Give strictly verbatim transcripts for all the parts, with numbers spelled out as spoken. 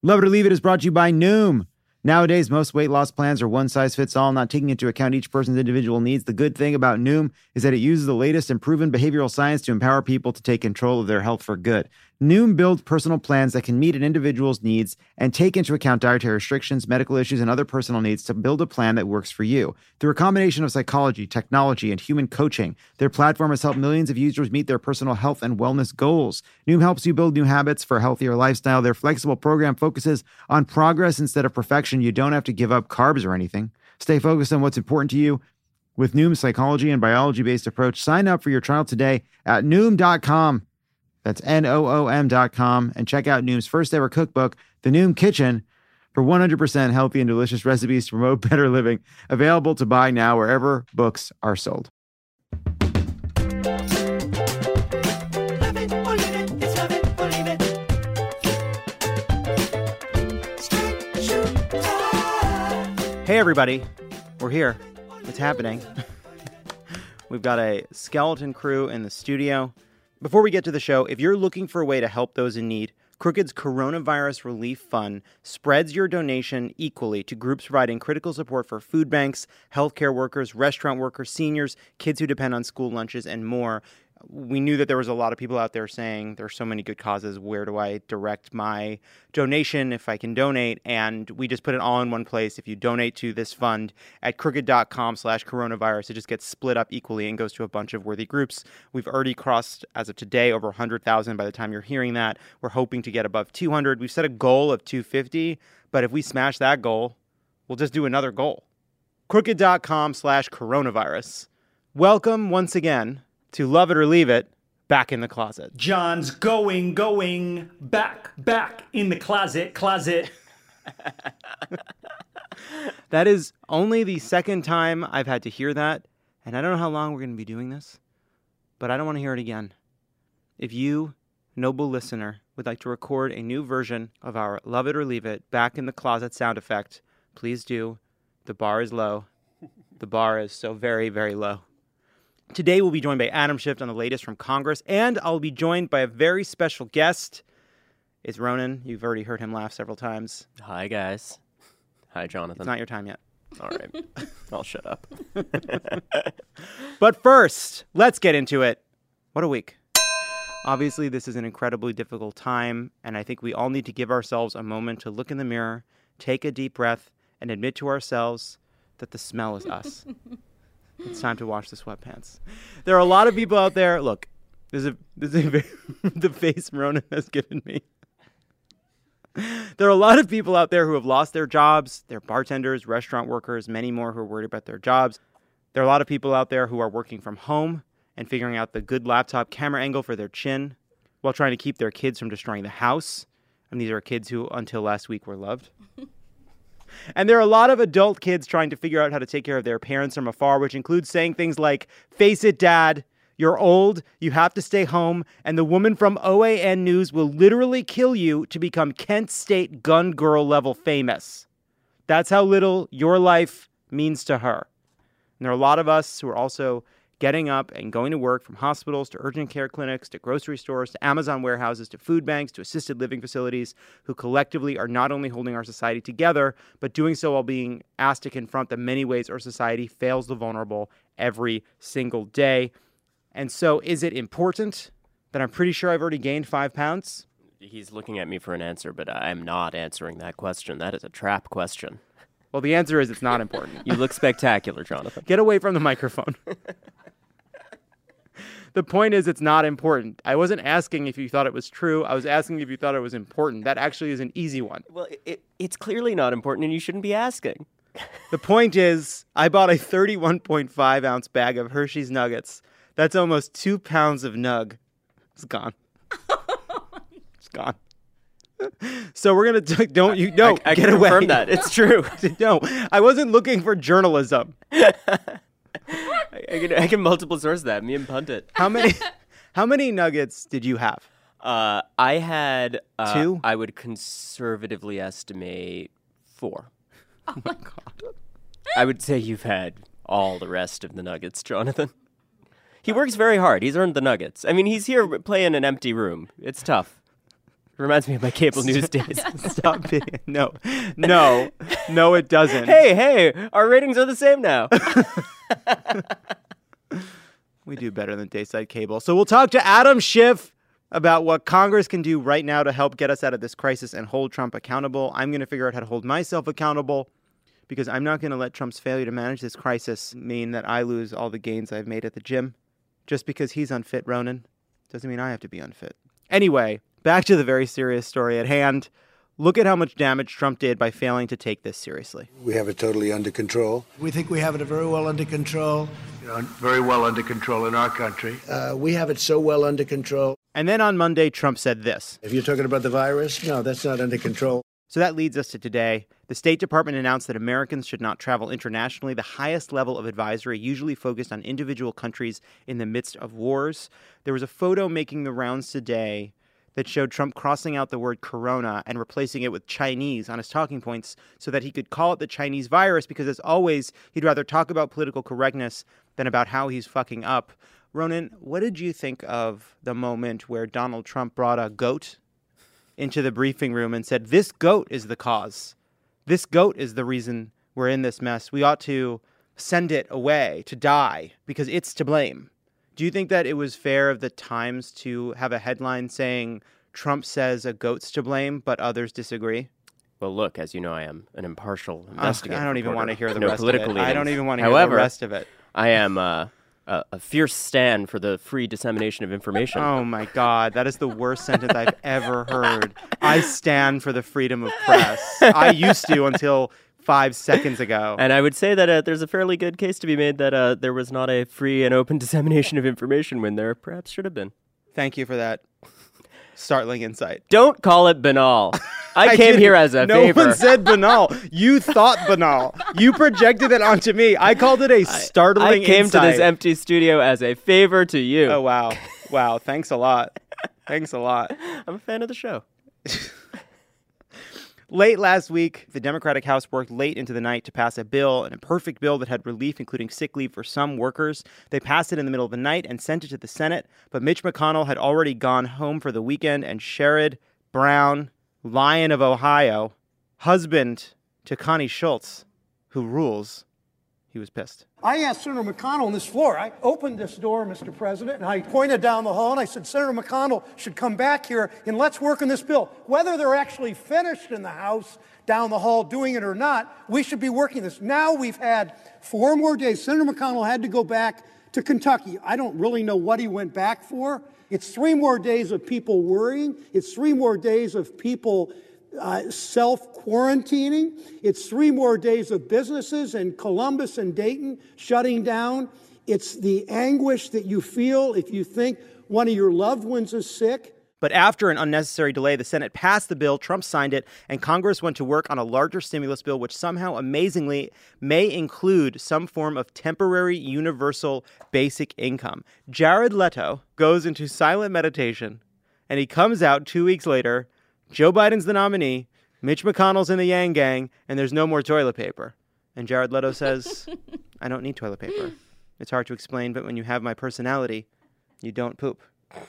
Love It or Leave It is brought to you by Noom. Nowadays, most weight loss plans are one size fits all, not taking into account each person's individual needs. The good thing about Noom is that it uses the latest and proven behavioral science to empower people to take control of their health for good. Noom builds personal plans that can meet an individual's needs and take into account dietary restrictions, medical issues, and other personal needs to build a plan that works for you. Through a combination of psychology, technology, and human coaching, their platform has helped millions of users meet their personal health and wellness goals. Noom helps you build new habits for a healthier lifestyle. Their flexible program focuses on progress instead of perfection. You don't have to give up carbs or anything. Stay focused on what's important to you. With Noom's psychology and biology-based approach, sign up for your trial today at Noom dot com. That's N O O M dot com. And check out Noom's first ever cookbook, The Noom Kitchen, for one hundred percent healthy and delicious recipes to promote better living. Available to buy now wherever books are sold. Hey, everybody. We're here. It's happening. We've got a skeleton crew in the studio. Before we get to the show, if you're looking for a way to help those in need, Crooked's Coronavirus Relief Fund spreads your donation equally to groups providing critical support for food banks, healthcare workers, restaurant workers, seniors, kids who depend on school lunches, and more. We knew that there was a lot of people out there saying there's so many good causes. Where do I direct my donation if I can donate? And we just put it all in one place. If you donate to this fund at crooked.com slash coronavirus, it just gets split up equally and goes to a bunch of worthy groups. We've already crossed, as of today, over one hundred thousand by the time you're hearing that. We're hoping to get above two hundred. We've set a goal of two hundred fifty, but if we smash that goal, we'll just do another goal. crooked.com slash coronavirus. Welcome once again to Love It or Leave It, Back in the Closet. John's going, going, back, back in the closet, closet. That is only the second time I've had to hear that, and I don't know how long we're going to be doing this, but I don't want to hear it again. If you, noble listener, would like to record a new version of our Love It or Leave It, Back in the Closet sound effect, please do. The bar is low. The bar is so very, very low. Today, we'll be joined by Adam Schiff on the latest from Congress, and I'll be joined by a very special guest. It's Ronan. You've already heard him laugh several times. Hi, guys. Hi, Jonathan. It's not your time yet. All right. I'll shut up. But first, let's get into it. What a week. Obviously, this is an incredibly difficult time, and I think we all need to give ourselves a moment to look in the mirror, take a deep breath, and admit to ourselves that the smell is us. It's time to wash the sweatpants. There are a lot of people out there. Look, there's a, there's a the face Ronan has given me. There are a lot of people out there who have lost their jobs. They're bartenders, restaurant workers, many more who are worried about their jobs. There are a lot of people out there who are working from home and figuring out the good laptop camera angle for their chin while trying to keep their kids from destroying the house. And these are kids who, until last week, were loved. And there are a lot of adult kids trying to figure out how to take care of their parents from afar, which includes saying things like, face it, Dad, you're old, you have to stay home, and the woman from O A N News will literally kill you to become Kent State gun girl level famous. That's how little your life means to her. And there are a lot of us who are also getting up and going to work, from hospitals to urgent care clinics to grocery stores to Amazon warehouses to food banks to assisted living facilities, who collectively are not only holding our society together, but doing so while being asked to confront the many ways our society fails the vulnerable every single day. And so is it important that I'm pretty sure I've already gained five pounds? He's looking at me for an answer, but I'm not answering that question. That is a trap question. Well, the answer is it's not important. You look spectacular, Jonathan. Get away from the microphone. The point is, it's not important. I wasn't asking if you thought it was true. I was asking if you thought it was important. That actually is an easy one. Well, it, it's clearly not important, and you shouldn't be asking. The point is, I bought a thirty-one point five ounce bag of Hershey's Nuggets. That's almost two pounds of nug. It's gone. It's gone. So we're going to, don't you, no, I, I get can away. confirm that. It's true. No, I wasn't looking for journalism. I, I, can, I can multiple source that. Me and Pundit. How many, how many nuggets did you have? Uh, I had uh, two. I would conservatively estimate four. Oh my God. I would say you've had all the rest of the nuggets, Jonathan. He works very hard. He's earned the nuggets. I mean, he's here playing an empty room. It's tough. Reminds me of my cable news days. Stop being... No. No. No, it doesn't. Hey, hey, our ratings are the same now. We do better than Dayside Cable. So we'll talk to Adam Schiff about what Congress can do right now to help get us out of this crisis and hold Trump accountable. I'm going to figure out how to hold myself accountable because I'm not going to let Trump's failure to manage this crisis mean that I lose all the gains I've made at the gym. Just because he's unfit, Ronan, doesn't mean I have to be unfit. Anyway, back to the very serious story at hand. Look at how much damage Trump did by failing to take this seriously. We have it totally under control. We think we have it very well under control. You know, very well under control in our country. Uh, we have it so well under control. And then on Monday, Trump said this. If you're talking about the virus, no, that's not under control. So that leads us to today. The State Department announced that Americans should not travel internationally, the highest level of advisory usually focused on individual countries in the midst of wars. There was a photo making the rounds today that showed Trump crossing out the word corona and replacing it with Chinese on his talking points so that he could call it the Chinese virus because, as always, he'd rather talk about political correctness than about how he's fucking up. Ronan, what did you think of the moment where Donald Trump brought a goat into the briefing room and said, this goat is the cause. This goat is the reason we're in this mess. We ought to send it away to die because it's to blame. Do you think that it was fair of the Times to have a headline saying Trump says a goat's to blame, but others disagree? Well, look, as you know, I am an impartial investigator. I don't even want to hear the no rest political of it. I don't even want to However, hear the rest of it. I am uh, a, a fierce stand for the free dissemination of information. Oh, my God. That is the worst sentence I've ever heard. I stand for the freedom of press. I used to until five seconds ago. And I would say that uh, there's a fairly good case to be made that uh, there was not a free and open dissemination of information when there perhaps should have been. Thank you for that startling insight. Don't call it banal. I, I came didn't. here as a no favor. No one said banal. You thought banal. You projected it onto me. I called it a startling insight. I came insight. to this empty studio as a favor to you. Oh, wow. Wow. Thanks a lot. Thanks a lot. I'm a fan of the show. Late last week, the Democratic House worked late into the night to pass a bill, an imperfect bill that had relief, including sick leave for some workers. They passed it in the middle of the night and sent it to the Senate, but Mitch McConnell had already gone home for the weekend, and Sherrod Brown, Lion of Ohio, husband to Connie Schultz, who rules, he was pissed. I asked Senator McConnell on this floor. I opened this door, Mister President, and I pointed down the hall, and I said, Senator McConnell should come back here, and let's work on this bill. Whether they're actually finished in the House down the hall doing it or not, we should be working this. Now we've had four more days. Senator McConnell had to go back to Kentucky. I don't really know what he went back for. It's three more days of people worrying. It's three more days of people Uh, self-quarantining. It's three more days of businesses in Columbus and Dayton shutting down. It's the anguish that you feel if you think one of your loved ones is sick. But after an unnecessary delay, the Senate passed the bill, Trump signed it, and Congress went to work on a larger stimulus bill, which somehow, amazingly, may include some form of temporary universal basic income. Jared Leto goes into silent meditation, and he comes out two weeks later. Joe Biden's the nominee, Mitch McConnell's in the Yang Gang, and there's no more toilet paper. And Jared Leto says, I don't need toilet paper. It's hard to explain, but when you have my personality, you don't poop.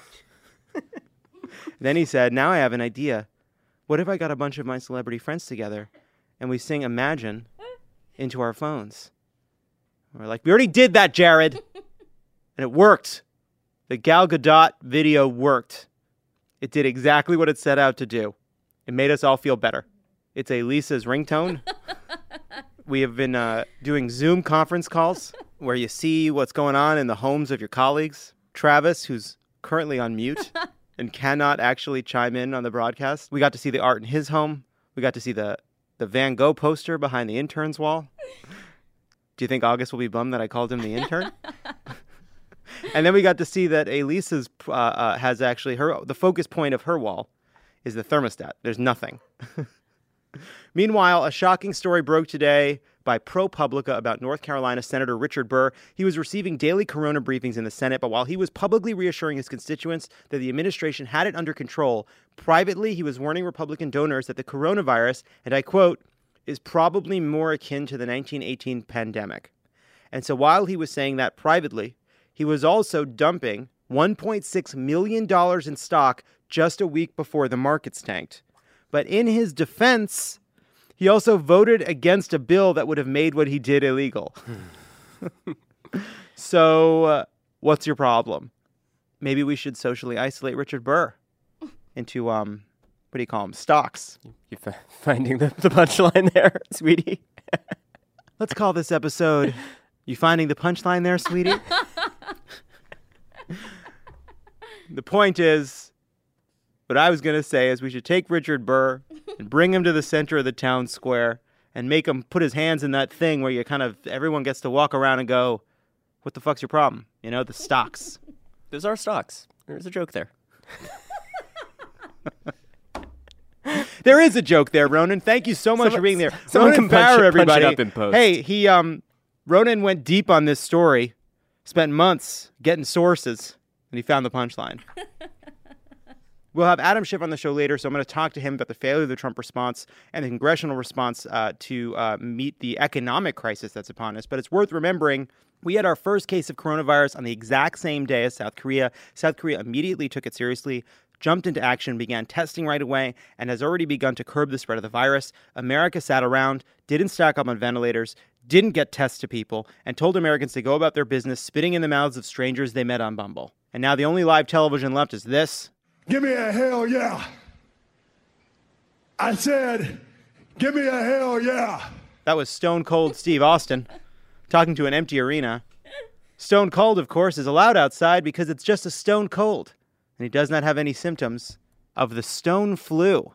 Then he said, now I have an idea. What if I got a bunch of my celebrity friends together and we sing Imagine into our phones? We're like, we already did that, Jared. And it worked. The Gal Gadot video worked. It did exactly what it set out to do. It made us all feel better. It's a Lisa's ringtone. We have been uh, doing Zoom conference calls where you see what's going on in the homes of your colleagues. Travis, who's currently on mute and cannot actually chime in on the broadcast. We got to see the art in his home. We got to see the, the Van Gogh poster behind the intern's wall. Do you think August will be bummed that I called him the intern? And then we got to see that Elisa's uh, uh, has actually her the focus point of her wall is the thermostat. There's nothing. Meanwhile, a shocking story broke today by ProPublica about North Carolina Senator Richard Burr. He was receiving daily corona briefings in the Senate, but while he was publicly reassuring his constituents that the administration had it under control, privately he was warning Republican donors that the coronavirus, and I quote, is probably more akin to the nineteen eighteen pandemic. And so while he was saying that privately, he was also dumping one point six million dollars in stock just a week before the markets tanked. But in his defense, he also voted against a bill that would have made what he did illegal. So, uh, what's your problem? Maybe we should socially isolate Richard Burr into, um, what do you call him, stocks. You f- finding the, the punchline there, sweetie? Let's call this episode, You Finding the Punchline There, Sweetie? The point is, what I was going to say is we should take Richard Burr and bring him to the center of the town square and make him put his hands in that thing where you kind of, everyone gets to walk around and go, what the fuck's your problem? You know, the stocks. Those are stocks. There's a joke there. There is a joke there, Ronan. Thank you so much Someone- for being there. someone Ronan can punch Farrow, it- punch it everybody. up in post. Hey, he um, Ronan went deep on this story, spent months getting sources, and he found the punchline. We'll have Adam Schiff on the show later, so I'm going to talk to him about the failure of the Trump response and the congressional response uh, to uh, meet the economic crisis that's upon us. But it's worth remembering, we had our first case of coronavirus on the exact same day as South Korea. South Korea immediately took it seriously, jumped into action, began testing right away, and has already begun to curb the spread of the virus. America sat around, didn't stack up on ventilators, didn't get tests to people, and told Americans to go about their business spitting in the mouths of strangers they met on Bumble. And now the only live television left is this. Give me a hell yeah. I said, give me a hell yeah. That was Stone Cold Steve Austin talking to an empty arena. Stone Cold, of course, is allowed outside because it's just a stone cold, and he does not have any symptoms of the stone flu.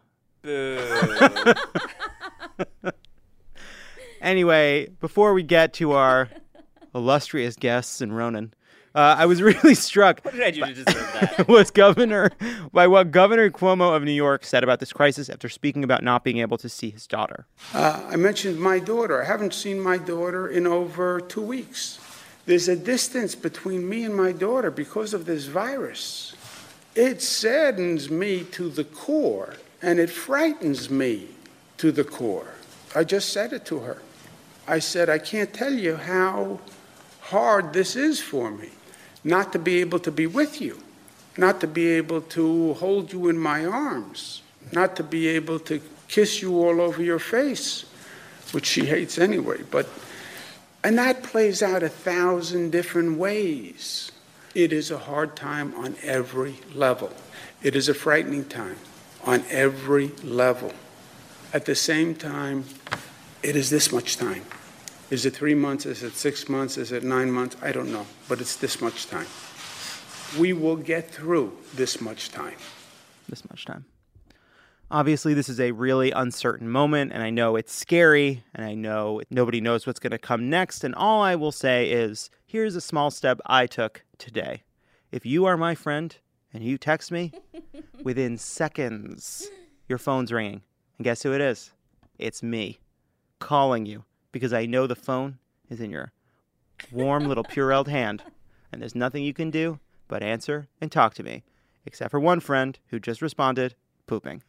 Anyway, before we get to our illustrious guests and Ronan, uh, I was really struck. What did I do to deserve that? was Governor by what Governor Cuomo of New York said about this crisis after speaking about not being able to see his daughter. Uh, I mentioned my daughter. I haven't seen my daughter in over two weeks. There's a distance between me and my daughter because of this virus. It saddens me to the core, and it frightens me to the core. I just said it to her. I said, I can't tell you how hard this is for me. Not to be able to be with you, not to be able to hold you in my arms, not to be able to kiss you all over your face, which she hates anyway. But, and that plays out a thousand different ways. It is a hard time on every level. It is a frightening time on every level. At the same time, it is this much time. Is it three months? Is it six months? Is it nine months? I don't know, but it's this much time. We will get through this much time. This much time. Obviously, this is a really uncertain moment, and I know it's scary, and I know nobody knows what's going to come next, and all I will say is, here's a small step I took today. If you are my friend, and you text me, within seconds, your phone's ringing. And guess who it is? It's me, calling you. Because I know the phone is in your warm little Purell hand, and there's nothing you can do but answer and talk to me, except for one friend who just responded, pooping.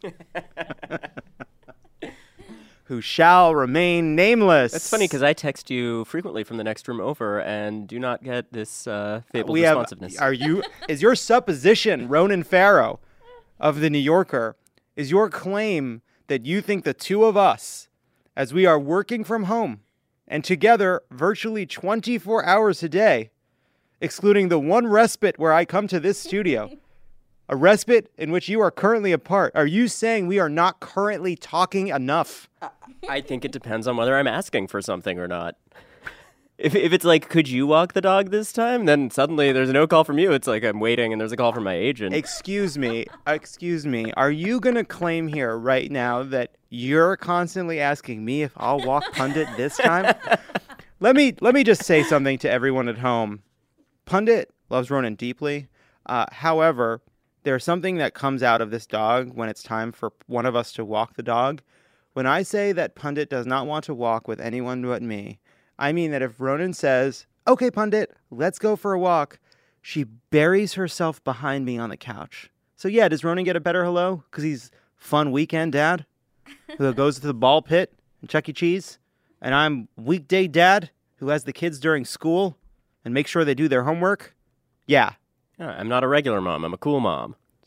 Who shall remain nameless. That's funny because I text you frequently from the next room over and do not get this uh, fabled we responsiveness. Have, are you? Is your supposition, Ronan Farrow of The New Yorker, is your claim that you think the two of us, as we are working from home and together virtually twenty-four hours a day, excluding the one respite where I come to this studio, a respite in which you are currently apart, are you saying we are not currently talking enough? I think it depends on whether I'm asking for something or not. If if it's like, could you walk the dog this time? Then suddenly there's no call from you. It's like I'm waiting and there's a call from my agent. Excuse me. Excuse me. Are you going to claim here right now that you're constantly asking me if I'll walk Pundit this time? Let me let me just say something to everyone at home. Pundit loves Ronan deeply. Uh, however, there's something that comes out of this dog when it's time for one of us to walk the dog. When I say that Pundit does not want to walk with anyone but me, I mean that if Ronan says, okay, Pundit, let's go for a walk, she buries herself behind me on the couch. So yeah, does Ronan get a better hello? Because he's fun weekend dad who goes to the ball pit and Chuck E. Cheese. And I'm weekday dad who has the kids during school and make sure they do their homework. Yeah. Yeah, I'm not a regular mom. I'm a cool mom.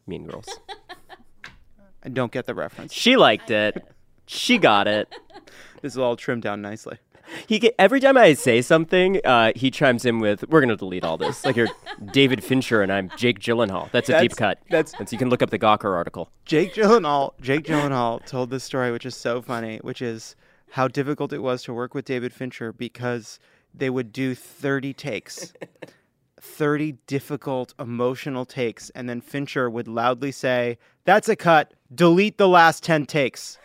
Mean Girls. I don't get the reference. She liked it. She got it. This is all trimmed down nicely. He get, every time I say something, uh, he chimes in with, "We're gonna delete all this." Like you're David Fincher and I'm Jake Gyllenhaal. That's a That's- deep cut. that's- That's you can look up the Gawker article. Jake Gyllenhaal, Jake Gyllenhaal told this story, which is so funny, which is how difficult it was to work with David Fincher because they would do thirty takes, thirty difficult, emotional takes, and then Fincher would loudly say, "That's a cut. Delete the last ten takes."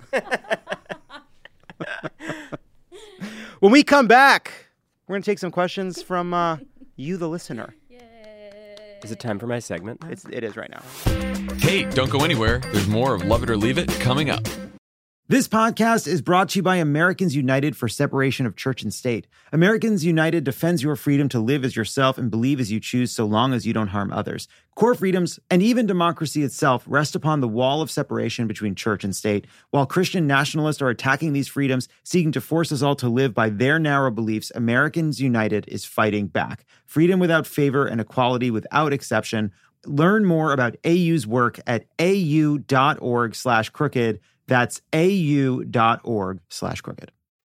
When we come back, we're going to take some questions from uh, you, the listener. Is it time for my segment? It's, it is right now. Hey, don't go anywhere. There's more of Love It or Leave It coming up. This podcast is brought to you by Americans United for Separation of Church and State. Americans United defends your freedom to live as yourself and believe as you choose so long as you don't harm others. Core freedoms and even democracy itself rest upon the wall of separation between church and state. While Christian nationalists are attacking these freedoms, seeking to force us all to live by their narrow beliefs, Americans United is fighting back. Freedom without favor and equality without exception. Learn more about A U's work at au.org slash crooked. That's au.org slash crooked.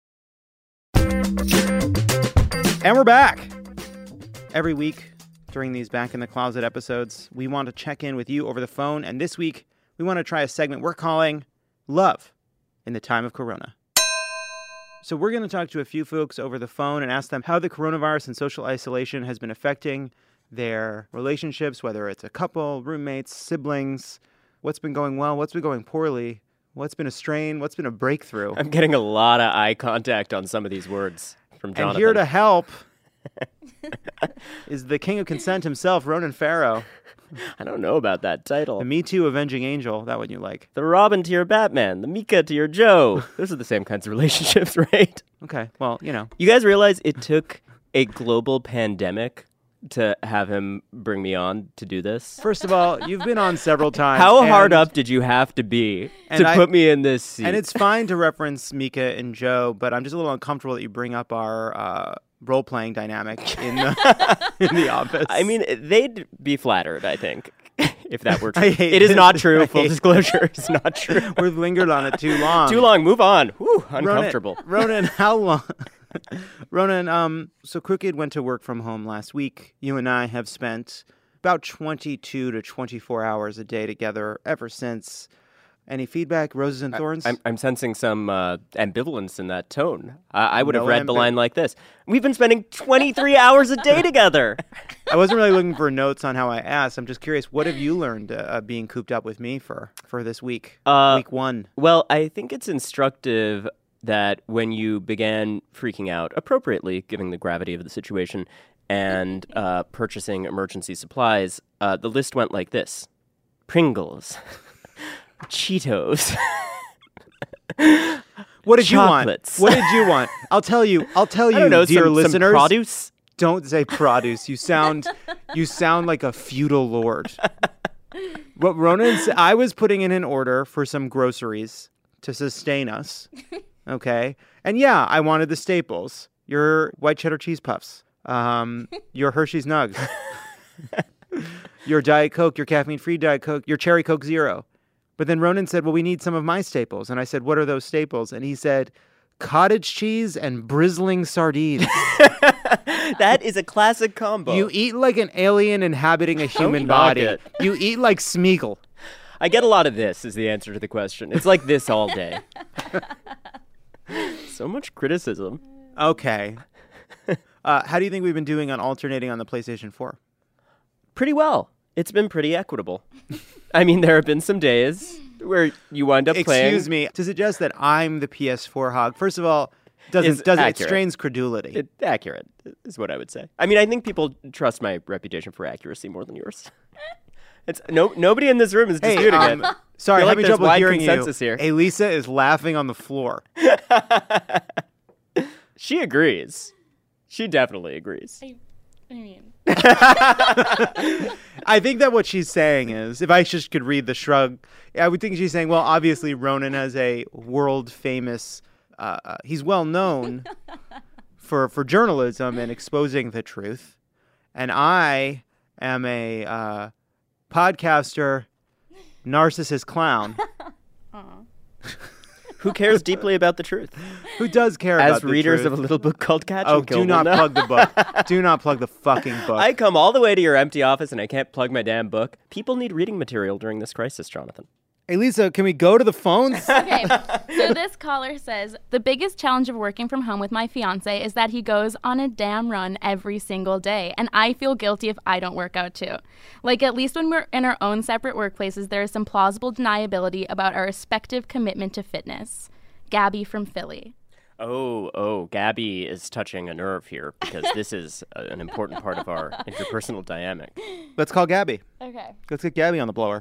And we're back. Every week during these Back in the Closet episodes, we want to check in with you over the phone. And this week, we want to try a segment we're calling Love in the Time of Corona. So we're going to talk to a few folks over the phone and ask them how the coronavirus and social isolation has been affecting their relationships, whether it's a couple, roommates, siblings, what's been going well, what's been going poorly. What's been a strain? What's been a breakthrough? I'm getting a lot of eye contact on some of these words from Jonathan. And here to help is the king of consent himself, Ronan Farrow. I don't know about that title. The Me Too Avenging Angel, that one you like. The Robin to your Batman, the Mika to your Joe. Those are the same kinds of relationships, right? Okay, well, you know. You guys realize it took a global pandemic to have him bring me on to do this? First of all, you've been on several times. How hard and, up did you have to be and to I, put me in this seat? And it's fine to reference Mika and Joe, but I'm just a little uncomfortable that you bring up our uh, role-playing dynamic in the, in the office. I mean, they'd be flattered, I think, if that were true. I hate it is this. not true. I Full hate disclosure, it's not true. We've lingered on it too long. Too long. Move on. Whew, uncomfortable. Ronan, Ronan how long? Ronan, um, so Crooked went to work from home last week. You and I have spent about twenty-two to twenty-four hours a day together ever since. Any feedback, roses and thorns? I, I'm, I'm sensing some uh, ambivalence in that tone. I, I would No have read ambi- the line like this. We've been spending twenty-three hours a day together. I wasn't really looking for notes on how I asked. I'm just curious, what have you learned uh, being cooped up with me for, for this week, Uh, week one? Well, I think it's instructive that when you began freaking out appropriately, given the gravity of the situation, and uh, purchasing emergency supplies, uh, the list went like this. Pringles. Cheetos. What did Chocolates. you want? What did you want? I'll tell you. I'll tell you, I don't know, dear some, listeners. some produce? Don't say produce. You sound, you sound like a feudal lord. What Ronan said, I was putting in an order for some groceries to sustain us. Okay, and yeah, I wanted the staples: your white cheddar cheese puffs, um, your Hershey's Nugs, your Diet Coke, your caffeine-free Diet Coke, your Cherry Coke Zero. But then Ronan said, well, we need some of my staples. And I said, what are those staples? And he said, cottage cheese and bristling sardines. That is a classic combo. You eat like an alien inhabiting a human knock body. it. You eat like Smeagol. I get a lot of this is the answer to the question. It's like this all day. So much criticism. Okay. Uh, how do you think we've been doing on alternating on the PlayStation four? Pretty well. It's been pretty equitable. I mean, there have been some days where you wind up playing. Excuse me. To suggest that I'm the P S four hog, first of all, doesn't Is doesn't it accurate. strains credulity. It, accurate is what I would say. I mean, I think people trust my reputation for accuracy more than yours. It's no nobody in this room is Hey, disputing um, it. sorry, I feel like having there's trouble wide hearing consensus you. here. Elisa is laughing on the floor. She agrees. She definitely agrees. I, I mean, I think that what she's saying is, if I just could read the shrug, I would think she's saying, well, obviously Ronan has a world famous, uh, uh, he's well known for, for journalism and exposing the truth. And I am a, uh, podcaster, narcissist clown. Who cares deeply about the truth? Who does care As about the readers truth? of a little book called Catch Oh, and Kill do not will know. plug the book. Do not plug the fucking book. I come all the way to your empty office and I can't plug my damn book. People need reading material during this crisis, Jonathan. Hey, Lisa, can we go to the phones? Okay, so this caller says, the biggest challenge of working from home with my fiance is that he goes on a damn run every single day, and I feel guilty if I don't work out too. Like, at least when we're in our own separate workplaces, there is some plausible deniability about our respective commitment to fitness. Gabby from Philly. Oh, oh, Gabby is touching a nerve here because this is a, an important part of our interpersonal dynamic. Let's call Gabby. Okay. Let's get Gabby on the blower.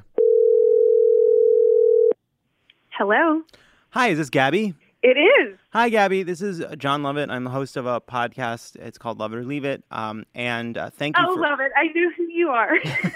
Hello. Hi, is this Gabby? It is. Hi, Gabby. This is John Lovett. I'm the host of a podcast. It's called Love It or Leave It. Um, and uh, thank you Oh, for... love it. I knew who you are.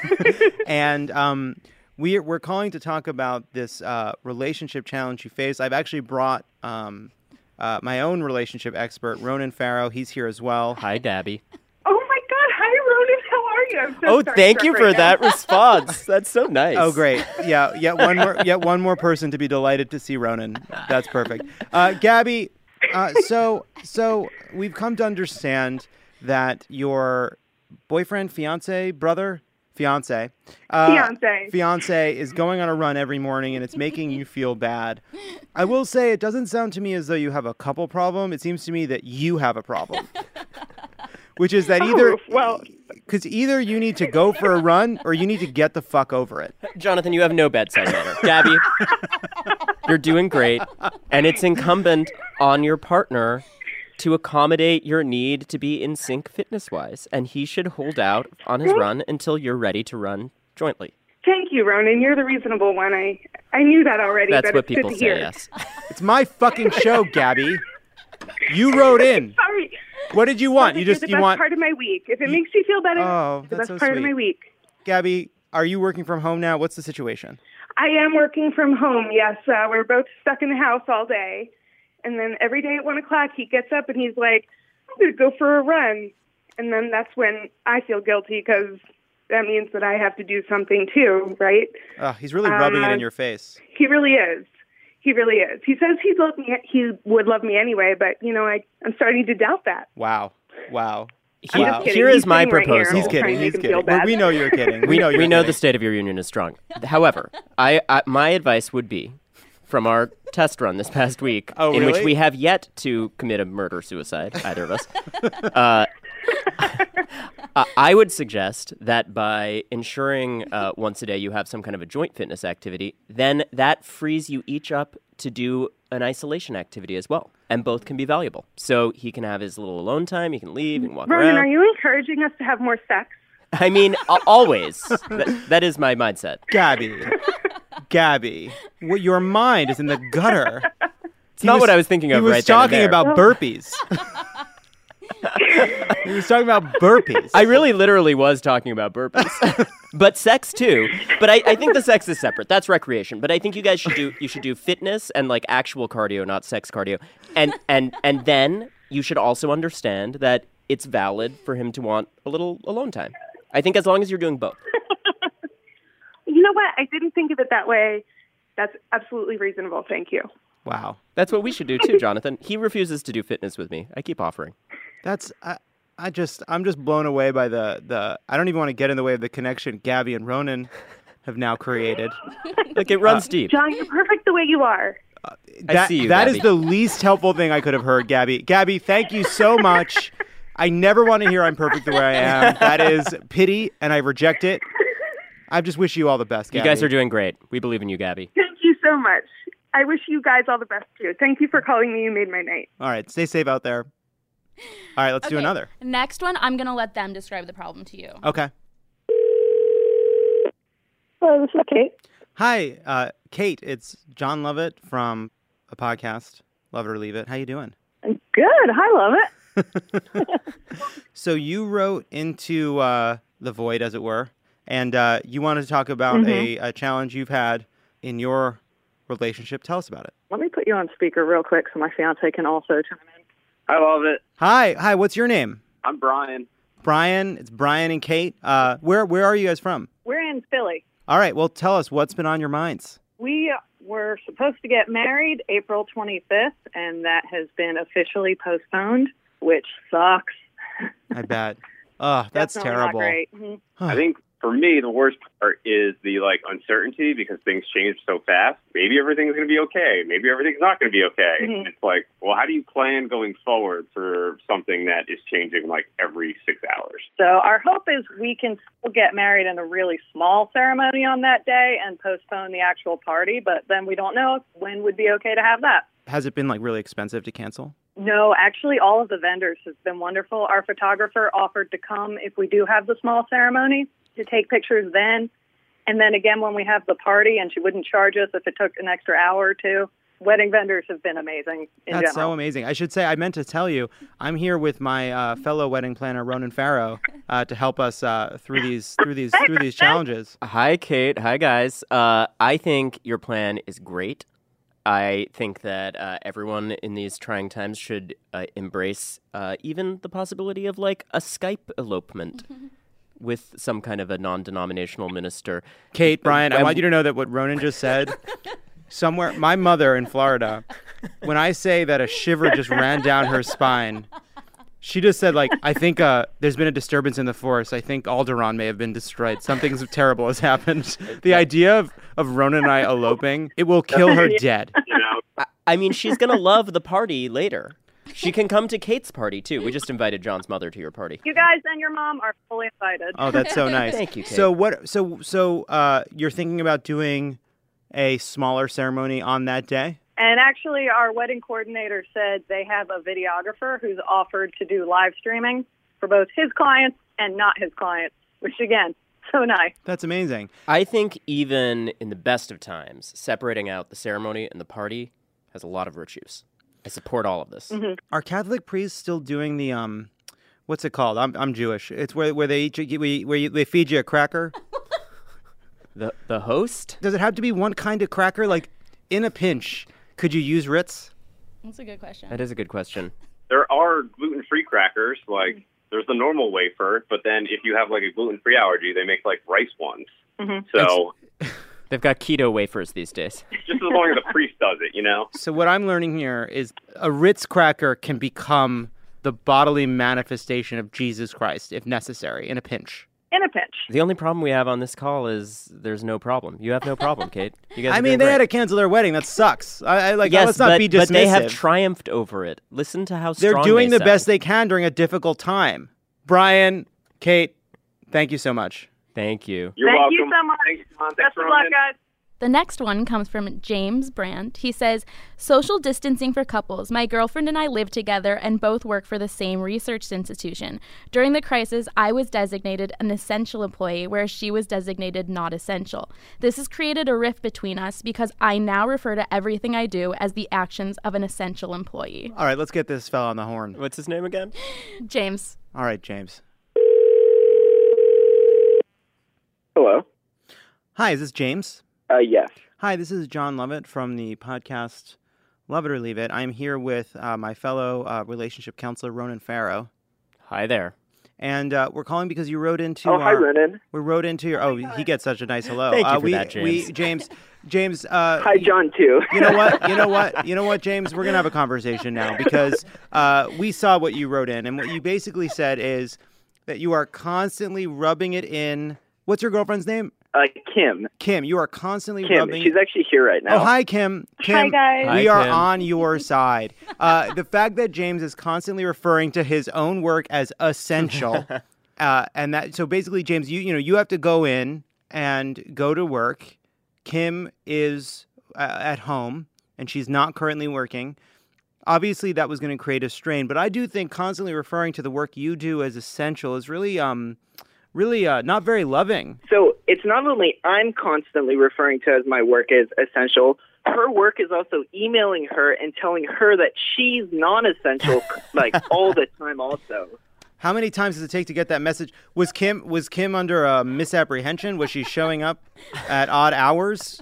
And um, we're, we're calling to talk about this uh, relationship challenge you face. I've actually brought um, uh, my own relationship expert, Ronan Farrow. He's here as well. Hi, Gabby. Oh, my God. Hi, Ronan. How are you? I'm so Oh, sorry thank you right for now. that response. That's so nice. Oh, great. Yeah, yet one more yet one more person to be delighted to see Ronan. That's perfect. Uh, Gabby, uh, so so we've come to understand that your boyfriend, fiance, brother, fiance, uh, Fiance. fiance is going on a run every morning, and it's making you feel bad. I will say it doesn't sound to me as though you have a couple problem. It seems to me that you have a problem, which is that either Oh, well, because either you need to go for a run or you need to get the fuck over it. Jonathan, you have no bedside manner. Gabby, you're doing great, and it's incumbent on your partner to accommodate your need to be in sync fitness-wise, and he should hold out on his run until you're ready to run jointly. thank you, Ronan. You're the reasonable one. I, I knew that already, That's but what it's people good to say, hear. yes. It's my fucking show, Gabby. You wrote in. Sorry. What did you want? You You're just the you best want part of my week. If it makes you feel better, Oh, the that's best so part sweet. of my week. Gabby, are you working from home now? What's the situation? I am working from home, yes. Uh, we're both stuck in the house all day. And then every day at one o'clock, he gets up and he's like, I'm going to go for a run. And then that's when I feel guilty because that means that I have to do something too, right? Oh, he's really rubbing it Uh, in your face. He really is. He really is. He says he'd love me, he would love me anyway, but, you know, I, I'm starting to doubt that. Wow. Wow. I'm wow. just kidding. Here He's is my sitting right here. proposal. He's I'm kidding. trying to He's make him feel kidding. We, bad. we know you're kidding. We, We, know you're we know the kidding. state of your union is strong. However, I, I my advice would be, from our test run this past week, Oh, in which really? we have yet to commit a murder-suicide, either of us, uh, uh, I would suggest that by ensuring uh, once a day you have some kind of a joint fitness activity, then that frees you each up to do an isolation activity as well, and both can be valuable. So he can have his little alone time, he can leave, he can walk Ronan, around. are you encouraging us to have more sex? I mean, a- always. that, that is my mindset. Gabby. Gabby. What, your mind is in the gutter. It's not what I was thinking of He was right then and talking there. about burpees. He was talking about burpees. I really literally was talking about burpees. But sex too. But I, I think the sex is separate. That's recreation. But I think you guys should do you should do fitness and like actual cardio, not sex cardio. And and and then you should also understand that it's valid for him to want a little alone time. I think as long as you're doing both. You know what? I didn't think of it that way. That's absolutely reasonable. Thank you. Wow. That's what we should do too, Jonathan. He refuses to do fitness with me. I keep offering. That's I, I just I'm just blown away by the the I don't even want to get in the way of the connection Gabby and Ronan have now created. Like it runs deep. John, you're perfect the way you are. That, see you, that is Gabby. the least helpful thing I could have heard, Gabby. Gabby, thank you so much. I never want to hear I'm perfect the way I am. That is pity, and I reject it. I just wish you all the best, Gabby. You guys are doing great. We believe in you, Gabby. Thank you so much. I wish you guys all the best too. Thank you for calling me. You made my night. All right, stay safe out there. All right, let's do Okay, another. Next one, I'm going to let them describe the problem to you. Okay. Hello, this is Kate. Hi, uh, Kate. It's John Lovett from a podcast, Love It or Leave It. How you doing? Good. Hi, love it. So you wrote into uh, the void, as it were, and uh, you wanted to talk about Mm-hmm. a, a challenge you've had in your relationship. Tell us about it. Let me put you on speaker real quick so my fiance can also chime in. I love it. Hi, hi. What's your name? I'm Brian. Brian. It's Brian and Kate. Uh, where where are you guys from? We're in Philly. All right, well, tell us what's been on your minds. We were supposed to get married April twenty-fifth, and that has been officially postponed, which sucks. I bet. Oh, that's Definitely terrible. Not great. Mm-hmm. I think for me, the worst part is the like uncertainty because things change so fast. Maybe everything's going to be okay. Maybe everything's not going to be okay. Mm-hmm. It's like, well, how do you plan going forward for something that is changing like every six hours? So our hope is we can still get married in a really small ceremony on that day and postpone the actual party, but then we don't know when would be okay to have that. Has it been like really expensive to cancel? No, actually, all of the vendors have been wonderful. Our photographer offered to come if we do have the small ceremony to take pictures then. And then again, when we have the party, and she wouldn't charge us if it took an extra hour or two. Wedding vendors have been amazing in That's general. so amazing. I should say, I meant to tell you, I'm here with my uh, fellow wedding planner, Ronan Farrow, uh, to help us uh, through these through these through these challenges. Hi, Kate. Hi, guys. Uh, I think your plan is great. I think that uh, everyone in these trying times should uh, embrace uh, even the possibility of like a Skype elopement with some kind of a non-denominational minister. Kate, Brian, I Um, want you to know that what Ronan just said, somewhere, my mother in Florida, when I say that a shiver just ran down her spine, she just said, like, I think uh, there's been a disturbance in the force. I think Alderaan may have been destroyed. Something terrible has happened. The idea of, of Ronan and I eloping, it will kill her dead. You know, I, I mean, she's going to love the party later. She can come to Kate's party, too. We just invited John's mother to your party. You guys and your mom are fully invited. Oh, that's so nice. Thank you, Kate. So what? So so uh, you're thinking about doing a smaller ceremony on that day? And actually, our wedding coordinator said they have a videographer who's offered to do live streaming for both his clients and not his clients, which, again, so nice. That's amazing. I think even in the best of times, separating out the ceremony and the party has a lot of virtues. I support all of this. Mm-hmm. Are Catholic priests still doing the um, what's it called? I'm I'm Jewish. It's where where they eat you, where, you, where you, they feed you a cracker. The the host? Does it have to be one kind of cracker? Like in a pinch, could you use Ritz? That's a good question. That is a good question. there are gluten-free crackers. Like, there's the normal wafer, but then if you have like a gluten-free allergy, they make like rice ones. Mm-hmm. So they've got keto wafers these days. Just as long as the priest does it, you know? So what I'm learning here is a Ritz cracker can become the bodily manifestation of Jesus Christ, if necessary, in a pinch. In a pinch. The only problem we have on this call is there's no problem. You have no problem, Kate. You guys I are mean, doing they great. had to cancel their wedding. That sucks. I, I like. Yes, let's not but, be dismissive. but they have triumphed over it. Listen to how strong They're doing they the sound. best they can during a difficult time. Brian, Kate, thank you so much. Thank you. You're Thank welcome. you so much. Thanks, John. Thanks, Best of luck, Ronan. guys. The next one comes from James Brand. He says, social distancing for couples. My girlfriend and I live together and both work for the same research institution. During the crisis, I was designated an essential employee, whereas she was designated not essential. This has created a rift between us because I now refer to everything I do as the actions of an essential employee. All right, let's get this fella on the horn. What's his name again? James. All right, James. Hello. Hi, is this James? Uh, yes. Hi, this is John Lovett from the podcast Love It or Leave It. I'm here with uh, my fellow uh, relationship counselor, Ronan Farrow. Hi there. And uh, we're calling because you wrote into Oh, our... hi, Ronan. We wrote into your... Oh, he gets such a nice hello. Thank you uh, for we, that, James. We, James, James... Uh, Hi, John, too. You know what? You know what? You know what, James? We're going to have a conversation now because uh, we saw what you wrote in. And what you basically said is that you are constantly rubbing it in... What's your girlfriend's name? Uh, Kim. Kim, you are constantly Kim, rubbing... she's actually here right now. Oh, hi, Kim. Kim, Hi, guys. we Hi, are Kim. on your side. Uh, the fact that James is constantly referring to his own work as essential, uh, and that so basically, James, you you know you have to go in and go to work. Kim is uh, at home, and she's not currently working. Obviously, that was going to create a strain, but I do think constantly referring to the work you do as essential is really um. Really uh, not very loving. So it's not only I'm constantly referring to as my work as essential, her work is also emailing her and telling her that she's non-essential like all the time also. How many times does it take to get that message? Was Kim was Kim under a misapprehension? Was she showing up at odd hours?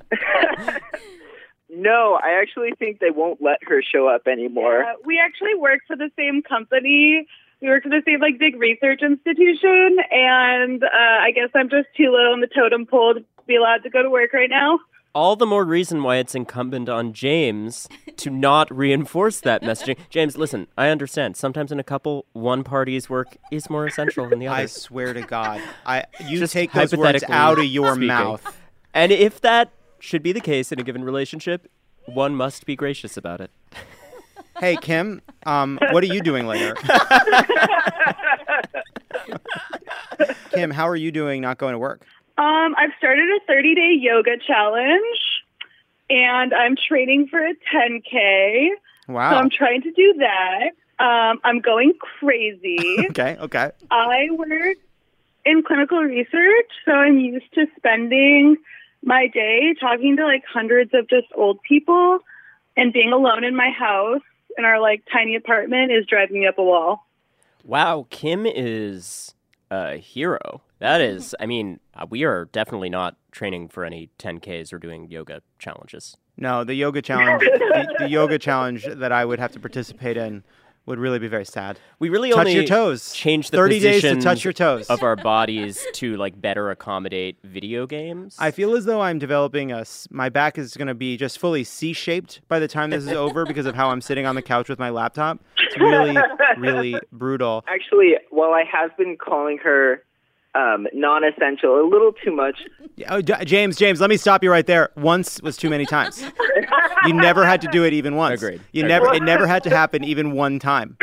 No, I actually think they won't let her show up anymore. Yeah, we actually work for the same company, we work for the same like big research institution, and uh, I guess I'm just too low on the totem pole to be allowed to go to work right now. All the more reason why it's incumbent on James to not reinforce that messaging. James, listen, I understand. Sometimes in a couple, one party's work is more essential than the other. I swear to God, I you Just take those words hypothetically out of your speaking. mouth. And if that should be the case in a given relationship, one must be gracious about it. Hey, Kim, um, what are you doing later? Kim, how are you doing not going to work? Um, I've started a thirty-day yoga challenge, and I'm training for a ten K. Wow. So I'm trying to do that. Um, I'm going crazy. Okay, okay. I work in clinical research, so I'm used to spending my day talking to like hundreds of just old people, and being alone in my house in our like tiny apartment is driving me up a wall. Wow, Kim is a hero. That is, I mean, uh, we are definitely not training for any ten Ks or doing yoga challenges. No, the yoga challenge, the, the yoga challenge that I would have to participate in would really be very sad. We really touch only your toes. change the thirty days to position touch your toes of our bodies to like better accommodate video games. I feel as though I'm developing a. s- My back is going to be just fully C-shaped by the time this is over because of how I'm sitting on the couch with my laptop. It's really, really brutal. Actually, while I have been calling her um, non-essential a little too much. Oh, D- James, James, let me stop you right there. Once was too many times. You never had to do it even once. Agreed. You Agreed. never. It never had to happen even one time.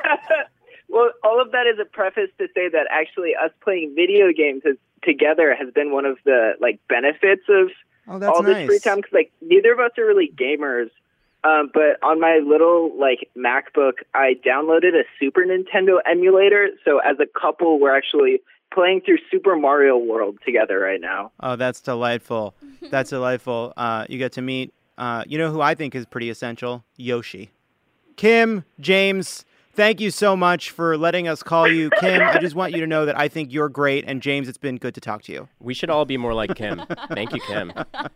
Well, all of that is a preface to say that actually us playing video games has, together has been one of the like benefits of Oh, that's all this nice. free time. Because like neither of us are really gamers, um, but on my little like MacBook, I downloaded a Super Nintendo emulator. So as a couple, we're actually playing through Super Mario World together right now. Oh, that's delightful. That's delightful. Uh, you get to meet. Uh, you know who I think is pretty essential? Yoshi. Kim, James, thank you so much for letting us call you Kim. I just want you to know that I think you're great, and James, it's been good to talk to you. We should all be more like Kim. Thank you, Kim.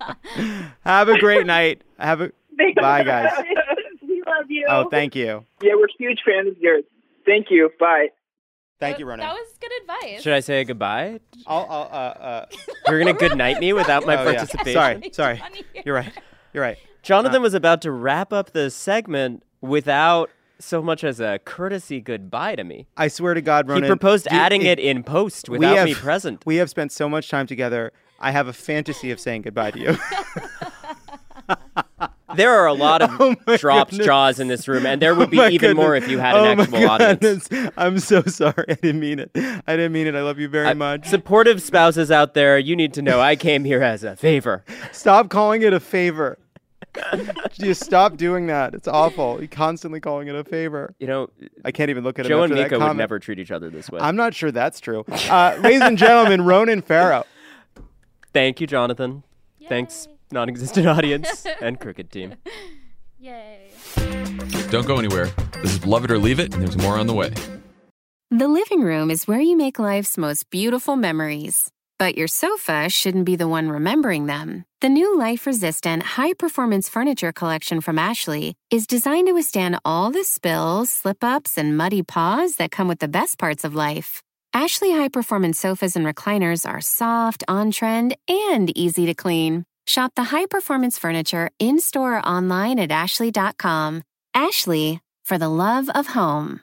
Have a great night. Have a bye, guys. We love you. Oh, thank you. Yeah, we're huge fans of yours. Thank you. Bye. Thank you, Ronan. That was good advice. Should I say goodbye? I'll, I'll, uh, uh... You're going to good night me without my Oh, yeah. participation? Sorry, sorry. You're right. You're right. Jonathan Uh, was about to wrap up the segment without so much as a courtesy goodbye to me. I swear to God, Ronan. He proposed do- adding if- it in post we without have- me present. We have spent so much time together. I have a fantasy of saying goodbye to you. There are a lot of Oh my dropped goodness. jaws in this room, and there would be Oh my even more goodness. if you had Oh an my actual audience. goodness. I'm so sorry. I didn't mean it. I didn't mean it. I love you very Uh, much. Supportive spouses out there, you need to know I came here as a favor. Stop calling it a favor. Just stop doing that. It's awful. You're constantly calling it a favor. You know, I can't even look at Joe him and after that Mika would comment. never treat each other this way. I'm not sure that's true. Uh, ladies and gentlemen, Ronan Farrow. Thank you, Jonathan. Thanks, non-existent audience and Crooked Team. Yay. Don't go anywhere. This is Love It or Leave It, and there's more on the way. The living room is where you make life's most beautiful memories. But your sofa shouldn't be the one remembering them. The new life-resistant, high-performance furniture collection from Ashley is designed to withstand all the spills, slip-ups, and muddy paws that come with the best parts of life. Ashley high-performance sofas and recliners are soft, on-trend, and easy to clean. Shop the high-performance furniture in-store or online at ashley dot com. Ashley, for the love of home.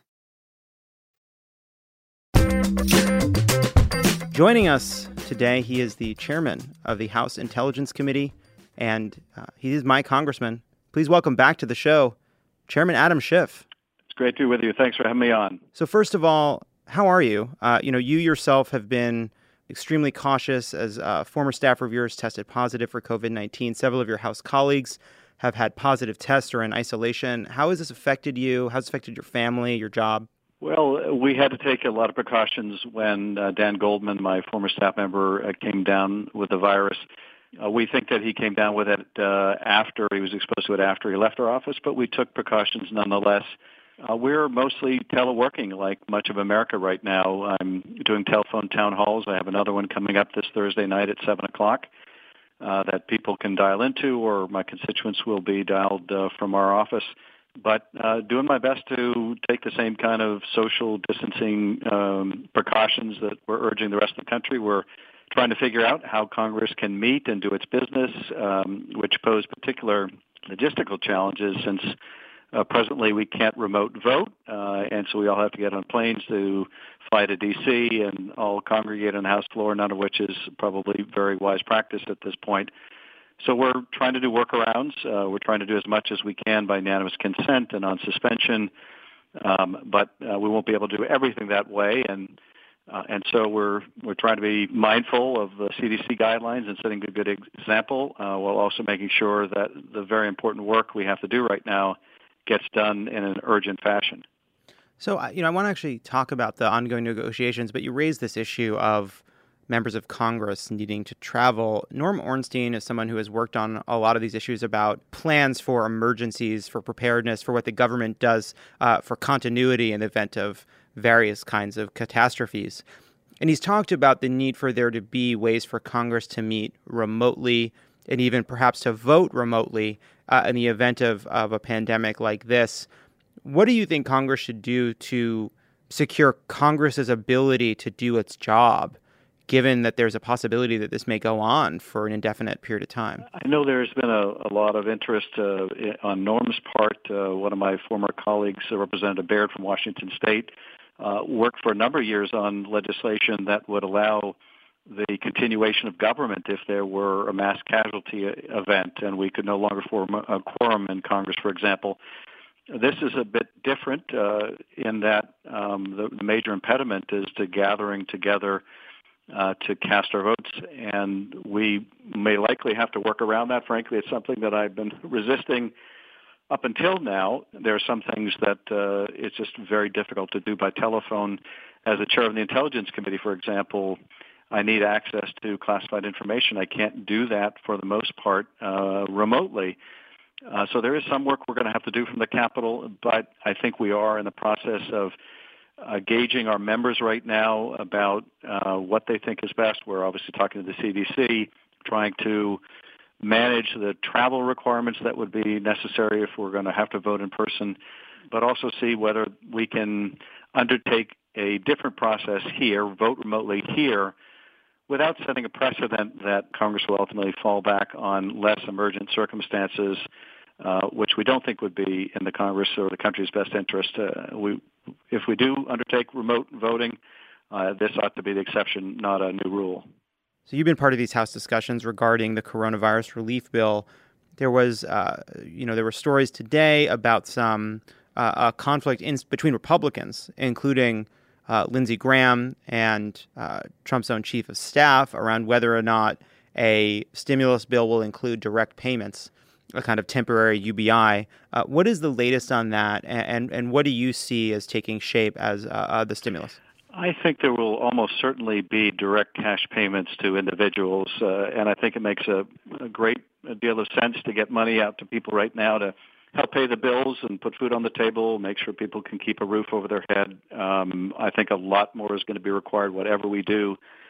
Joining us today, he is the chairman of the House Intelligence Committee, and uh, he is my congressman. Please welcome back to the show, Chairman Adam Schiff. It's great to be with you. Thanks for having me on. So first of all, how are you? Uh, you know, you yourself have been extremely cautious as a former staffer of yours tested positive for COVID nineteen. Several of your House colleagues have had positive tests or in isolation. How has this affected you? How has it affected your family, your job? Well, we had to take a lot of precautions when uh, Dan Goldman, my former staff member, uh, came down with the virus. Uh, we think that he came down with it uh, after he was exposed to it after he left our office, but we took precautions nonetheless. Uh, we're mostly teleworking like much of America right now. I'm doing telephone town halls. I have another one coming up this Thursday night at seven o'clock uh, that people can dial into, or my constituents will be dialed uh, from our office. but uh, doing my best to take the same kind of social distancing um, precautions that we're urging the rest of the country. We're trying to figure out how Congress can meet and do its business, um, which pose particular logistical challenges since uh, presently we can't remote vote, uh, and so we all have to get on planes to fly to D C and all congregate on the House floor, none of which is probably very wise practice at this point. So we're trying to do workarounds. Uh, we're trying to do as much as we can by unanimous consent and on suspension, um, but uh, we won't be able to do everything that way, and Uh, and so we're we're trying to be mindful of the C D C guidelines and setting a good example, uh, while also making sure that the very important work we have to do right now gets done in an urgent fashion. So, you know, I want to actually talk about the ongoing negotiations, but you raised this issue of members of Congress needing to travel. Norm Ornstein is someone who has worked on a lot of these issues about plans for emergencies, for preparedness, for what the government does uh, for continuity in the event of various kinds of catastrophes. And he's talked about the need for there to be ways for Congress to meet remotely and even perhaps to vote remotely uh, in the event of, of a pandemic like this. What do you think Congress should do to secure Congress's ability to do its job, given that there's a possibility that this may go on for an indefinite period of time? I know there's been a, a lot of interest uh, on Norm's part. Uh, one of my former colleagues, uh, Representative Baird from Washington State, uh, worked for a number of years on legislation that would allow the continuation of government if there were a mass casualty event and we could no longer form a quorum in Congress, for example. This is a bit different uh, in that um, the, the major impediment is to gathering together Uh, to cast our votes, and we may likely have to work around that. Frankly, it's something that I've been resisting up until now. There are some things that uh, it's just very difficult to do by telephone. As the chair of the Intelligence Committee, for example, I need access to classified information. I can't do that for the most part uh, remotely. Uh, so there is some work we're going to have to do from the Capitol, but I think we are in the process of Uh, gauging our members right now about uh, what they think is best. We're obviously talking to the C D C, trying to manage the travel requirements that would be necessary if we're going to have to vote in person, but also see whether we can undertake a different process here, vote remotely here, without setting a precedent that Congress will ultimately fall back on less emergent circumstances, uh, which we don't think would be in the Congress or the country's best interest. Uh, we If we do undertake remote voting, uh, this ought to be the exception, not a new rule. So you've been part of these House discussions regarding the coronavirus relief bill. There was, uh, you know, there were stories today about some uh, a conflict in, between Republicans, including uh, Lindsey Graham and uh, Trump's own chief of staff, around whether or not a stimulus bill will include direct payments, a kind of temporary U B I. Uh, what is the latest on that, and, and, and what do you see as taking shape as uh, uh, the stimulus? I think there will almost certainly be direct cash payments to individuals, uh, and I think it makes a, a great deal of sense to get money out to people right now to help pay the bills and put food on the table, make sure people can keep a roof over their head. Um, I think a lot more is going to be required, whatever we do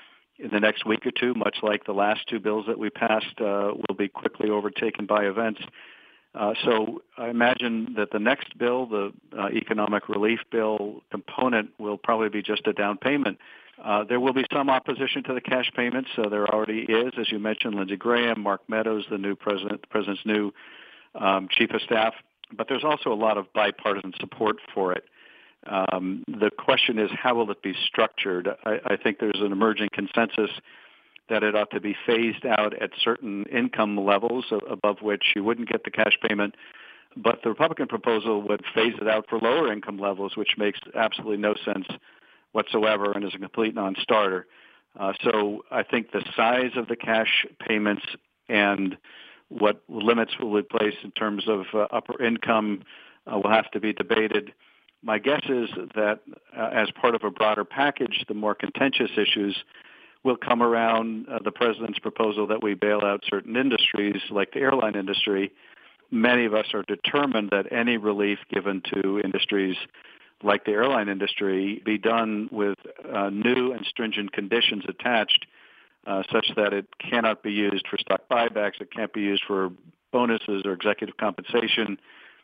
in the next week or two, much like the last two bills that we passed uh, will be quickly overtaken by events. Uh, so I imagine that the next bill, the uh, economic relief bill component, will probably be just a down payment. Uh, there will be some opposition to the cash payments. So there already is, as you mentioned, Lindsey Graham, Mark Meadows, the new president, the president's new um, chief of staff. But there's also a lot of bipartisan support for it. Um, the question is, how will it be structured? I, I think there's an emerging consensus that it ought to be phased out at certain income levels above which you wouldn't get the cash payment. But the Republican proposal would phase it out for lower income levels, which makes absolutely no sense whatsoever and is a complete non-starter. Uh, so I think the size of the cash payments and what limits will be placed in terms of uh, upper income uh, will have to be debated. My guess is that uh, as part of a broader package, the more contentious issues will come around uh, the president's proposal that we bail out certain industries like the airline industry. Many of us are determined that any relief given to industries like the airline industry be done with uh, new and stringent conditions attached uh, such that it cannot be used for stock buybacks, it can't be used for bonuses or executive compensation.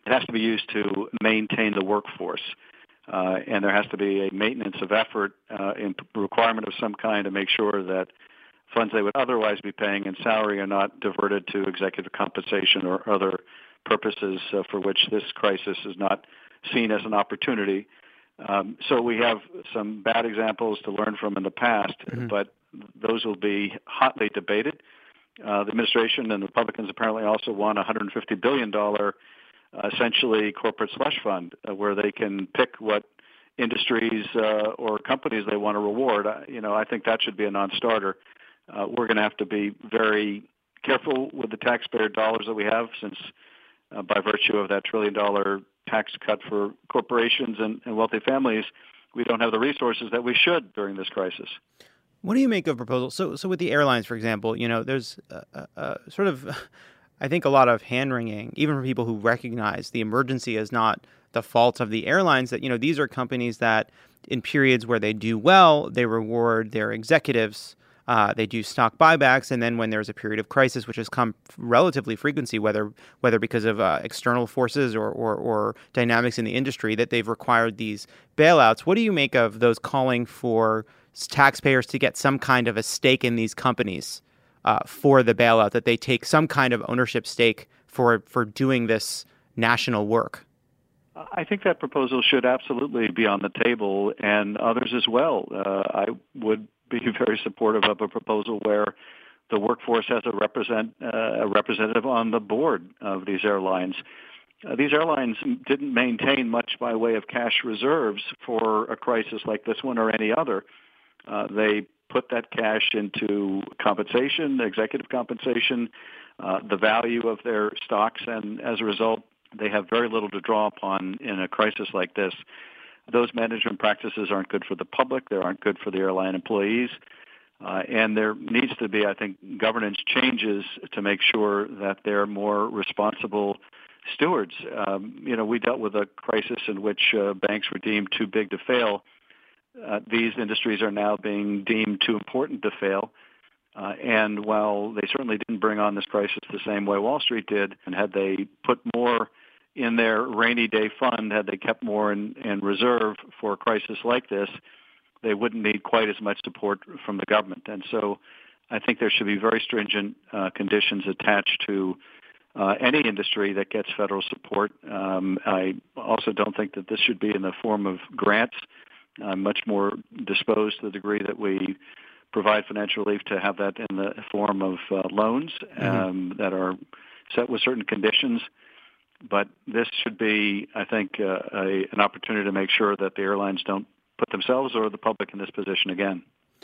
it has to be used to maintain the workforce. Uh, and there has to be a maintenance of effort, uh, in requirement of some kind to make sure that funds they would otherwise be paying in salary are not diverted to executive compensation or other purposes uh, for which this crisis is not seen as an opportunity. Um, so we have some bad examples to learn from in the past, mm-hmm. but those will be hotly debated. Uh, the administration and the Republicans apparently also want a one hundred fifty billion dollars uh, essentially corporate slush fund uh, where they can pick what industries uh, or companies they want to reward. Uh, you know, I think that should be a non-starter. Uh, we're going to have to be very careful with the taxpayer dollars that we have since uh, by virtue of that trillion-dollar tax cut for corporations and, and wealthy families, we don't have the resources that we should during this crisis. What do you make of proposals? So, so with the airlines, for example, you know, there's a, a, a sort of, I think, a lot of hand-wringing, even for people who recognize the emergency as not the fault of the airlines, that, you know, these are companies that in periods where they do well, they reward their executives. Uh, they do stock buybacks, and then when there's a period of crisis, which has come relatively frequency, whether whether because of uh, external forces or, or or dynamics in the industry, that they've required these bailouts. What do you make of those calling for taxpayers to get some kind of a stake in these companies uh, for the bailout, that they take some kind of ownership stake for for doing this national work? I think that proposal should absolutely be on the table, and others as well. Uh, I would be very supportive of a proposal where the workforce has a represent uh, a representative on the board of these airlines. Uh, these airlines didn't maintain much by way of cash reserves for a crisis like this one or any other. Uh, they put that cash into compensation, executive compensation, uh, the value of their stocks, and as a result, they have very little to draw upon in a crisis like this. Those management practices aren't good for the public. They aren't good for the airline employees. Uh, and there needs to be, I think, governance changes to make sure that they're more responsible stewards. Um, you know, we dealt with a crisis in which uh, banks were deemed too big to fail. Uh, these industries are now being deemed too important to fail. Uh, and while they certainly didn't bring on this crisis the same way Wall Street did, and had they put more in their rainy day fund, had they kept more in, in reserve for a crisis like this, they wouldn't need quite as much support from the government. And so I think there should be very stringent uh, conditions attached to uh, any industry that gets federal support. Um, I also don't think that this should be in the form of grants. I'm much more disposed to the degree that we provide financial relief to have that in the form of uh, loans um, mm-hmm. that are set with certain conditions. But this should be, I think, uh, a, an opportunity to make sure that the airlines don't put themselves or the public in this position again.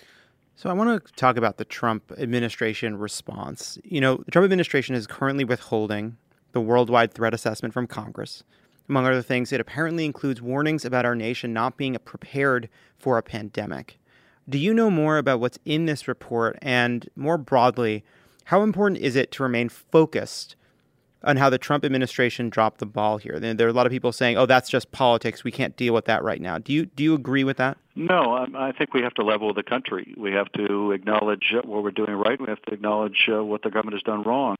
So I want to talk about the Trump administration response. You know, the Trump administration is currently withholding the worldwide threat assessment from Congress. Among other things, it apparently includes warnings about our nation not being prepared for a pandemic. Do you know more about what's in this report? And more broadly, how important is it to remain focused on how the Trump administration dropped the ball here? There are a lot of people saying, oh, that's just politics. We can't deal with that right now. Do you do you agree with that? No, I, I think we have to level the country. We have to acknowledge what we're doing right. We have to acknowledge uh, what the government has done wrong.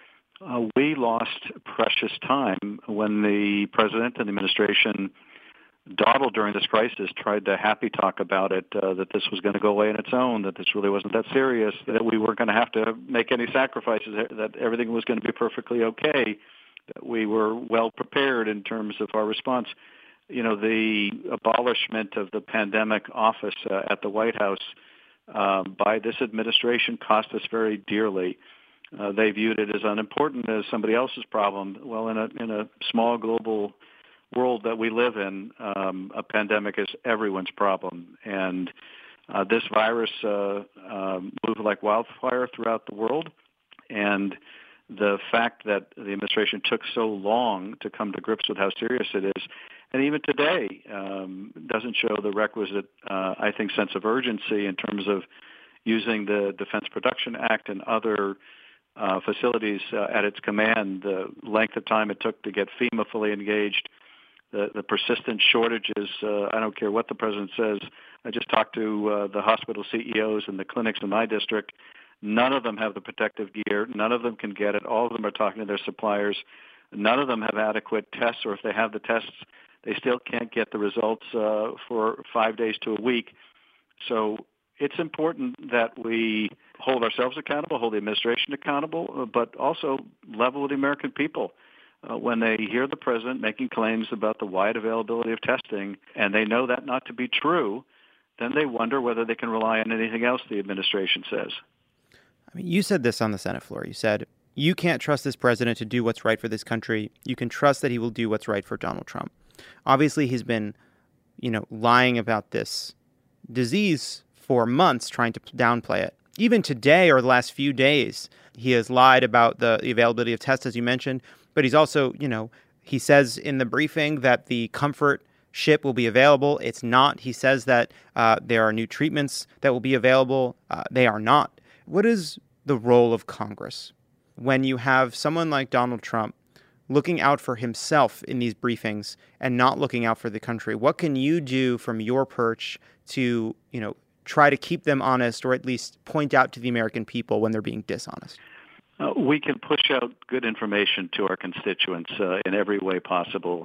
Uh, we lost precious time when the president and the administration dawdled during this crisis, tried to happy talk about it, uh, that this was going to go away on its own, that this really wasn't that serious, that we weren't going to have to make any sacrifices, that everything was going to be perfectly okay, that we were well prepared in terms of our response. You know, the abolishment of the pandemic office uh, at the White House uh, by this administration cost us very dearly. Uh, they viewed it as unimportant, as somebody else's problem. Well, in a in a small global world that we live in, um, a pandemic is everyone's problem. And uh, this virus uh, uh, moved like wildfire throughout the world. And the fact that the administration took so long to come to grips with how serious it is, and even today, um, doesn't show the requisite, uh, I think, sense of urgency in terms of using the Defense Production Act and other uh, facilities uh, at its command, the length of time it took to get FEMA fully engaged, The, the persistent shortages. Uh, I don't care what the president says. I just talked to uh, the hospital C E Os and the clinics in my district. None of them have the protective gear. None of them can get it. All of them are talking to their suppliers. None of them have adequate tests, or if they have the tests, they still can't get the results uh, for five days to a week. So it's important that we hold ourselves accountable, hold the administration accountable, but also level with the American people. Uh, when they hear the president making claims about the wide availability of testing, and they know that not to be true, then they wonder whether they can rely on anything else the administration says. I mean, you said this on the Senate floor. You said, you can't trust this president to do what's right for this country. You can trust that he will do what's right for Donald Trump. Obviously, he's been, you know, lying about this disease for months, trying to downplay it. Even today or the last few days, he has lied about the availability of tests, as you mentioned. But he's also, you know, he says in the briefing that the Comfort ship will be available. It's not. He says that uh, there are new treatments that will be available. Uh, they are not. What is the role of Congress when you have someone like Donald Trump looking out for himself in these briefings and not looking out for the country? What can you do from your perch to, you know, try to keep them honest, or at least point out to the American people when they're being dishonest? Uh, we can push out good information to our constituents uh, in every way possible,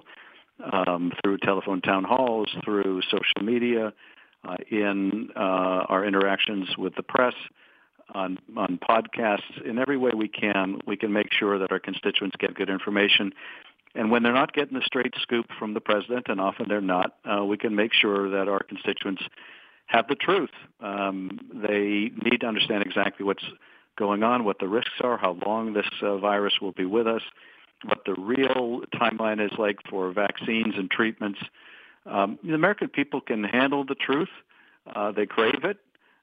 um, through telephone town halls, through social media, uh, in uh, our interactions with the press, on, on podcasts. In every way we can, we can make sure that our constituents get good information. And when they're not getting the straight scoop from the president, and often they're not, uh, we can make sure that our constituents have the truth. Um, they need to understand exactly what's going on, what the risks are, how long this uh, virus will be with us, what the real timeline is like for vaccines and treatments. Um, the American people can handle the truth. Uh, they crave it.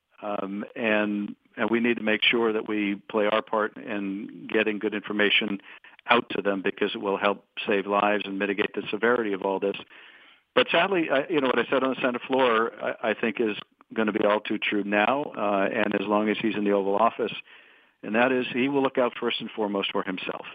Um, and and we need to make sure that we play our part in getting good information out to them, because it will help save lives and mitigate the severity of all this. But sadly, I, you know, what I said on the Senate floor, I, I think is going to be all too true now, uh, and as long as he's in the Oval Office, and that is he will look out first and foremost for himself.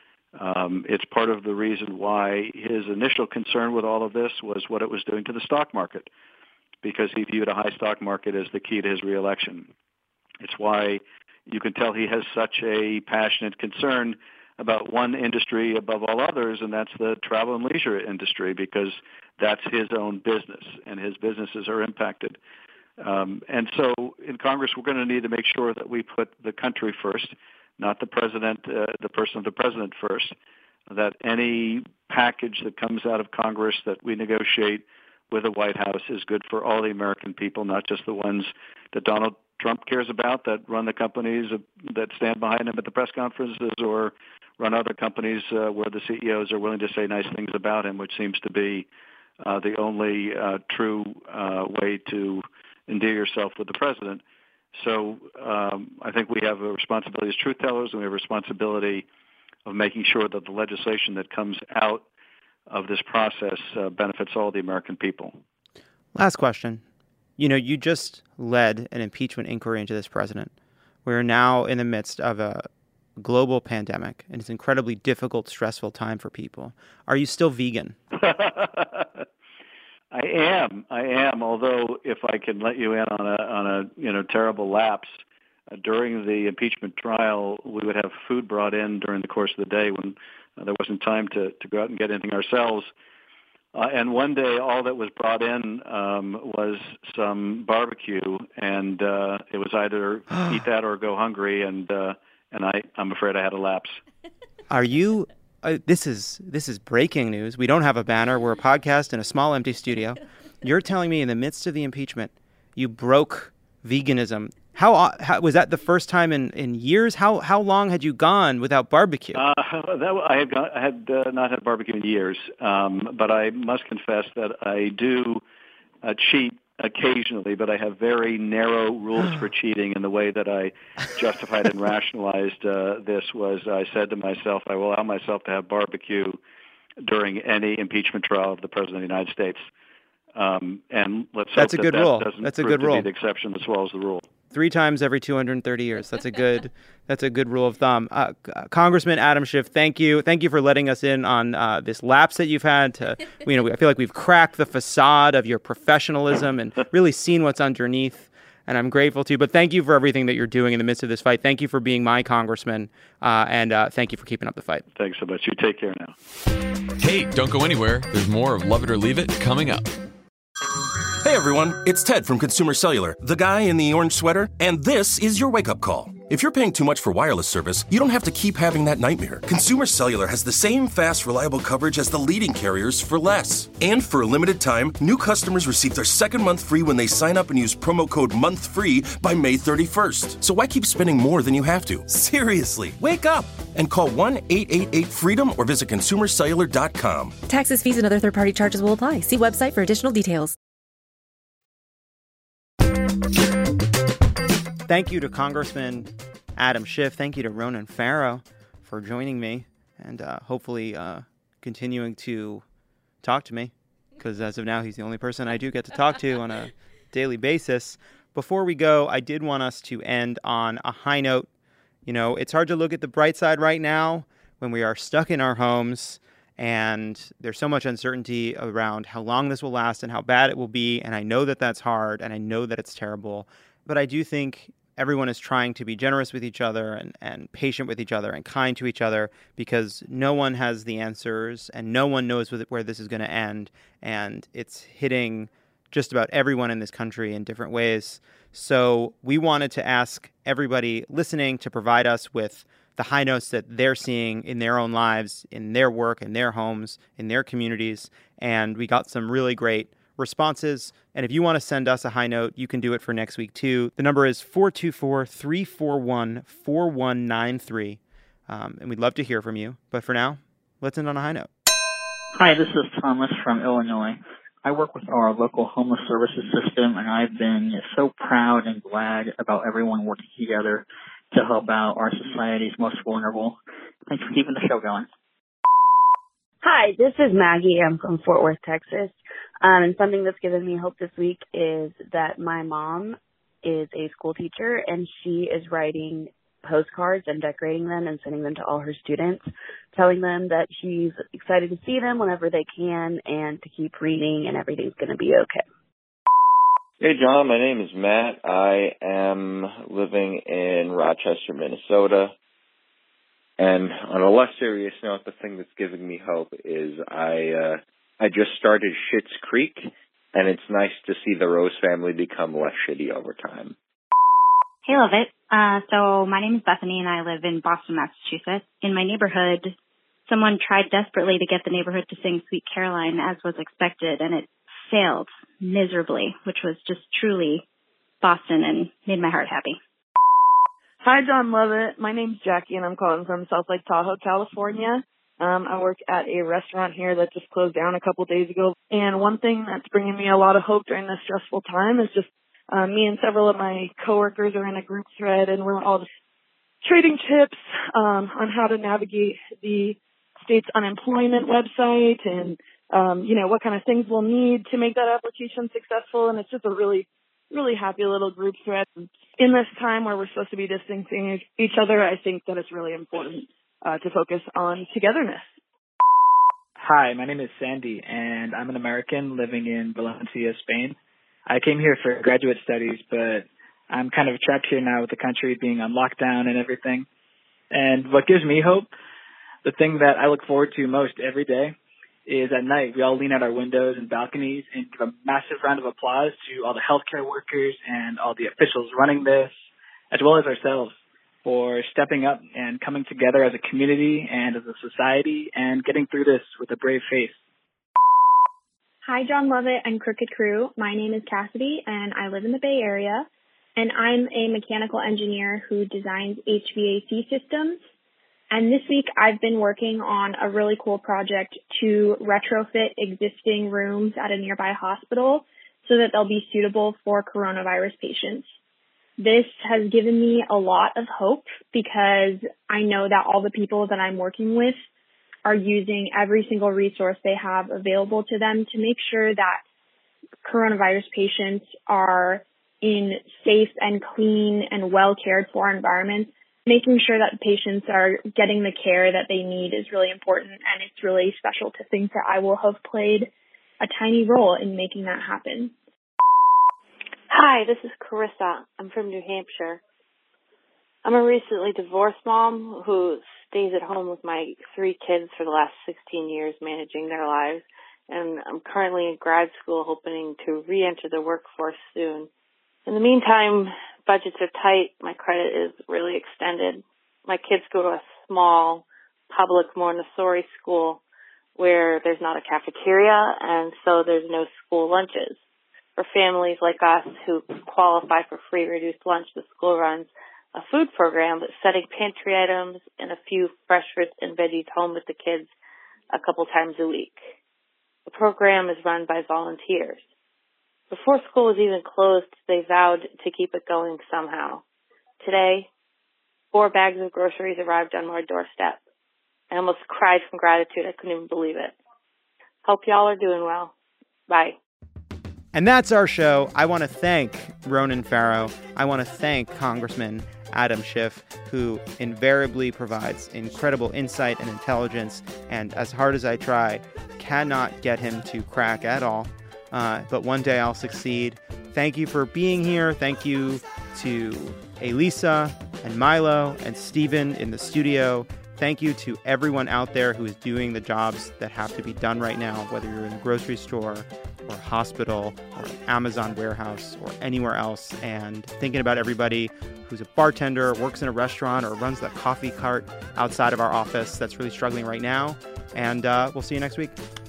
Um, it's part of the reason why his initial concern with all of this was what it was doing to the stock market, because he viewed a high stock market as the key to his reelection. It's why you can tell he has such a passionate concern about one industry above all others, and that's the travel and leisure industry, because that's his own business, and his businesses are impacted. Um, and so in Congress, we're going to need to make sure that we put the country first, not the president, uh, the person of the president first, that any package that comes out of Congress that we negotiate with the White House is good for all the American people, not just the ones that Donald Trump cares about, that run the companies that stand behind him at the press conferences, or run other companies uh, where the C E Os are willing to say nice things about him, which seems to be uh, the only uh, true uh, way to endear yourself with the president. So um, I think we have a responsibility as truth tellers, and we have a responsibility of making sure that the legislation that comes out of this process uh, benefits all the American people. Last question. You know, you just led an impeachment inquiry into this president. We're now in the midst of a global pandemic, and it's an incredibly difficult, stressful time for people. Are you still vegan? I am. I am. Although, if I can let you in on a on a you know terrible lapse, uh, during the impeachment trial, we would have food brought in during the course of the day when uh, there wasn't time to to go out and get anything ourselves. Uh, and one day, all that was brought in um, was some barbecue, and uh, it was either eat that or go hungry. And uh, and I, I'm afraid I had a lapse. Are you? Uh, this is this is breaking news. We don't have a banner. We're a podcast in a small, empty studio. You're telling me in the midst of the impeachment, you broke veganism. How, how was that the first time in, in years? How how long had you gone without barbecue? Uh, that, I had gone, I had uh, not had barbecue in years, um, but I must confess that I do uh, cheat occasionally, but I have very narrow rules for cheating, and the way that I justified and rationalized uh, this was I said to myself, I will allow myself to have barbecue during any impeachment trial of the President of the United States. Um, and let's That's hope a good that, rule. that doesn't That's a prove good to rule. be the exception as well as the rule. Three times every two hundred thirty years. That's a good. That's a good rule of thumb. Uh, Congressman Adam Schiff, thank you. Thank you for letting us in on uh, this lapse that you've had. To, you know, I feel like we've cracked the facade of your professionalism and really seen what's underneath. and I'm grateful to you. But thank you for everything that you're doing in the midst of this fight. Thank you for being my congressman, uh, and uh, thank you for keeping up the fight. Thanks so much. You take care now. Hey, don't go anywhere. There's more of Love It or Leave It coming up. Hey everyone, it's Ted from Consumer Cellular, the guy in the orange sweater, and this is your wake-up call. If you're paying too much for wireless service, you don't have to keep having that nightmare. Consumer Cellular has the same fast, reliable coverage as the leading carriers for less. And for a limited time, new customers receive their second month free when they sign up and use promo code MONTHFREE by May thirty-first. So why keep spending more than you have to? Seriously, wake up and call one eight eight eight FREEDOM or visit consumer cellular dot com. Taxes, fees, and other third-party charges will apply. See website for additional details. Thank you to Congressman Adam Schiff. Thank you to Ronan Farrow for joining me and uh, hopefully uh, continuing to talk to me, because as of now, he's the only person I do get to talk to on a daily basis. Before we go, I did want us to end on a high note. You know, it's hard to look at the bright side right now when we are stuck in our homes and there's so much uncertainty around how long this will last and how bad it will be. And I know that that's hard and I know that it's terrible. But I do think everyone is trying to be generous with each other and, and patient with each other and kind to each other, because no one has the answers and no one knows where this is going to end. And it's hitting just about everyone in this country in different ways. So we wanted to ask everybody listening to provide us with the high notes that they're seeing in their own lives, in their work, in their homes, in their communities. And we got some really great responses. And if you want to send us a high note, you can do it for next week too. The number is four two four, three four one, four one nine three. Um, and we'd love to hear from you. But for now, let's end on a high note. Hi, this is Thomas from Illinois. I work with our local homeless services system, and I've been so proud and glad about everyone working together to help out our society's most vulnerable. Thanks for keeping the show going. Hi, this is Maggie. I'm from Fort Worth, Texas. Um, and something that's given me hope this week is that my mom is a school teacher, and she is writing postcards and decorating them and sending them to all her students, telling them that she's excited to see them whenever they can and to keep reading and everything's going to be okay. Hey, John. My name is Matt. I am living in Rochester, Minnesota. And on a less serious note, the thing that's giving me hope is I uh, I just started Schitt's Creek, and it's nice to see the Rose family become less shitty over time. Hey, love it. Uh, so my name is Bethany, and I live in Boston, Massachusetts. In my neighborhood, someone tried desperately to get the neighborhood to sing Sweet Caroline, as was expected, and it failed miserably, which was just truly Boston and made my heart happy. Hi, John Lovett. My name's Jackie, and I'm calling from South Lake Tahoe, California. Um, I work at a restaurant here that just closed down a couple days ago. And one thing that's bringing me a lot of hope during this stressful time is just uh, me and several of my coworkers are in a group thread, and we're all just trading tips um, on how to navigate the state's unemployment website and, um, you know, what kind of things we'll need to make that application successful. And it's just a really really happy little group thread. In this time where we're supposed to be distancing each other, I think that it's really important uh, to focus on togetherness. Hi, my name is Sandy, and I'm an American living in Valencia, Spain. I came here for graduate studies, but I'm kind of trapped here now with the country being on lockdown and everything. And what gives me hope, the thing that I look forward to most every day, is at night we all lean out our windows and balconies and give a massive round of applause to all the healthcare workers and all the officials running this, as well as ourselves, for stepping up and coming together as a community and as a society and getting through this with a brave face. Hi, John Lovett and Crooked Crew. My name is Cassidy, and I live in the Bay Area, and I'm a mechanical engineer who designs H V A C systems. And this week I've been working on a really cool project to retrofit existing rooms at a nearby hospital so that they'll be suitable for coronavirus patients. This has given me a lot of hope because I know that all the people that I'm working with are using every single resource they have available to them to make sure that coronavirus patients are in safe and clean and well cared for environments. Making sure that patients are getting the care that they need is really important, and it's really special to think that I will have played a tiny role in making that happen. Hi, this is Carissa. I'm from New Hampshire. I'm a recently divorced mom who stays at home with my three kids for the last sixteen years, managing their lives. And I'm currently in grad school hoping to re-enter the workforce soon. In the meantime, budgets are tight. My credit is really extended. My kids go to a small public Montessori school where there's not a cafeteria, and so there's no school lunches. For families like us who qualify for free reduced lunch, the school runs a food program that's setting pantry items and a few fresh fruits and veggies home with the kids a couple times a week. The program is run by volunteers. Before school was even closed, they vowed to keep it going somehow. Today, four bags of groceries arrived on my doorstep. I almost cried from gratitude. I couldn't even believe it. Hope y'all are doing well. Bye. And that's our show. I want to thank Ronan Farrow. I want to thank Congressman Adam Schiff, who invariably provides incredible insight and intelligence. And as hard as I try, cannot get him to crack at all. Uh, but one day I'll succeed. Thank you for being here. Thank you to Elisa and Milo and Steven in the studio. Thank you to everyone out there who is doing the jobs that have to be done right now, whether you're in a grocery store or hospital or Amazon warehouse or anywhere else, and thinking about everybody who's a bartender, works in a restaurant, or runs the coffee cart outside of our office that's really struggling right now. And uh, we'll see you next week.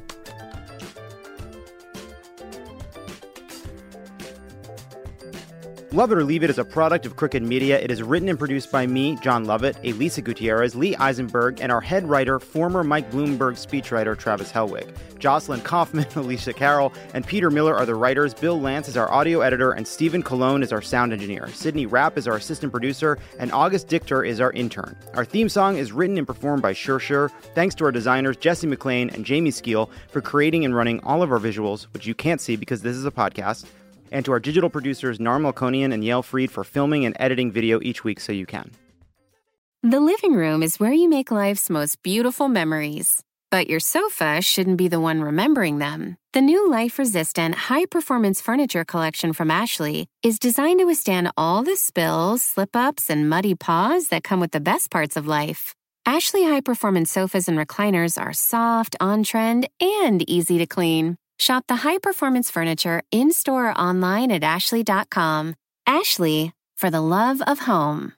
Love It or Leave It is a product of Crooked Media. It is written and produced by me, John Lovett, Elisa Gutierrez, Lee Eisenberg, and our head writer, former Mike Bloomberg speechwriter Travis Helwig. Jocelyn Kaufman, Alicia Carroll, and Peter Miller are the writers. Bill Lance is our audio editor, and Stephen Colon is our sound engineer. Sydney Rapp is our assistant producer, and August Dichter is our intern. Our theme song is written and performed by Sure Sure. Thanks to our designers, Jesse McLean and Jamie Skeel, for creating and running all of our visuals, which you can't see because this is a podcast. And to our digital producers, Nar Melkonian and Yael Fried, for filming and editing video each week so you can. The living room is where you make life's most beautiful memories. But your sofa shouldn't be the one remembering them. The new life-resistant, high-performance furniture collection from Ashley is designed to withstand all the spills, slip-ups, and muddy paws that come with the best parts of life. Ashley high-performance sofas and recliners are soft, on-trend, and easy to clean. Shop the high-performance furniture in-store or online at ashley dot com. Ashley, for the love of home.